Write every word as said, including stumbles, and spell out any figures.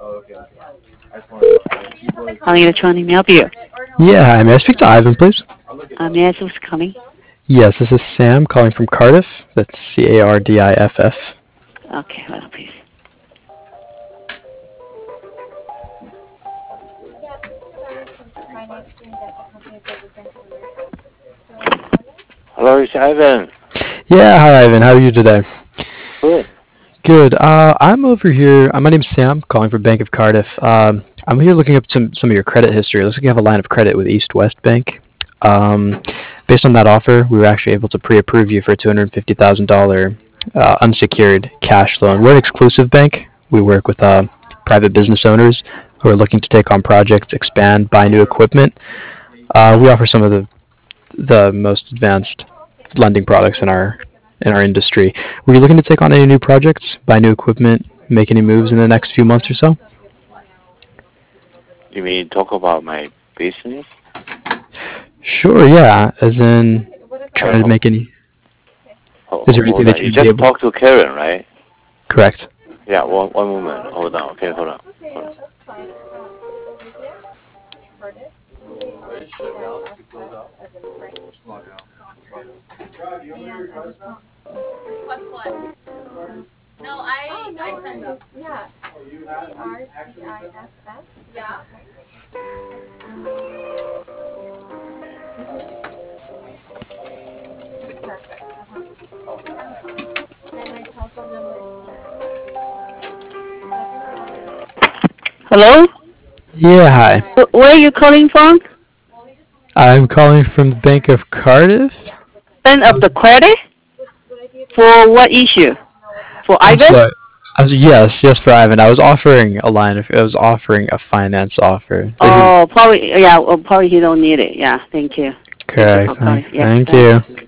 Calling electronic, may I help you? Yeah, hi. May I speak to Ivan, please? Uh, may I ask who's calling? Yes, this is Sam calling from Cardiff. That's C A R D I F F. Okay, hold on, please. Hello, it's Ivan. Yeah, hi Ivan. How are you today? Good. Good. Uh, I'm over here. Uh, my name's Sam, calling from Bank of Cardiff. Um, I'm here looking up some some of your credit history. It looks like you have a line of credit with East West Bank. Um, based on that offer, we were actually able to pre-approve you for a two hundred fifty thousand dollars uh, unsecured cash loan. We're an exclusive bank. We work with uh, private business owners who are looking to take on projects, expand, buy new equipment. Uh, we offer some of the the most advanced lending products in our in our industry. Were you looking to take on any new projects, buy new equipment, make any moves in the next few months or so? You mean talk about my business? Sure, yeah. As in trying to Oh, make any. hold, Is there anything hold that on. You you'd be just able? talked to Karen, right? Correct. Yeah, one, one moment. Hold on. Okay, hold on. Hold on. Hello? Yeah, hi. Wh- Where are you calling from? I'm calling from the Bank of Cardiff. End of the credit? For what issue? For I'm Ivan? sorry. I was, yes, yes, for Ivan. I was offering a line of. I was offering a finance offer. Oh, probably, yeah, well, probably he don't need it. Yeah, thank you. Thank you Correct. for calling. Yeah, Thank bye. you.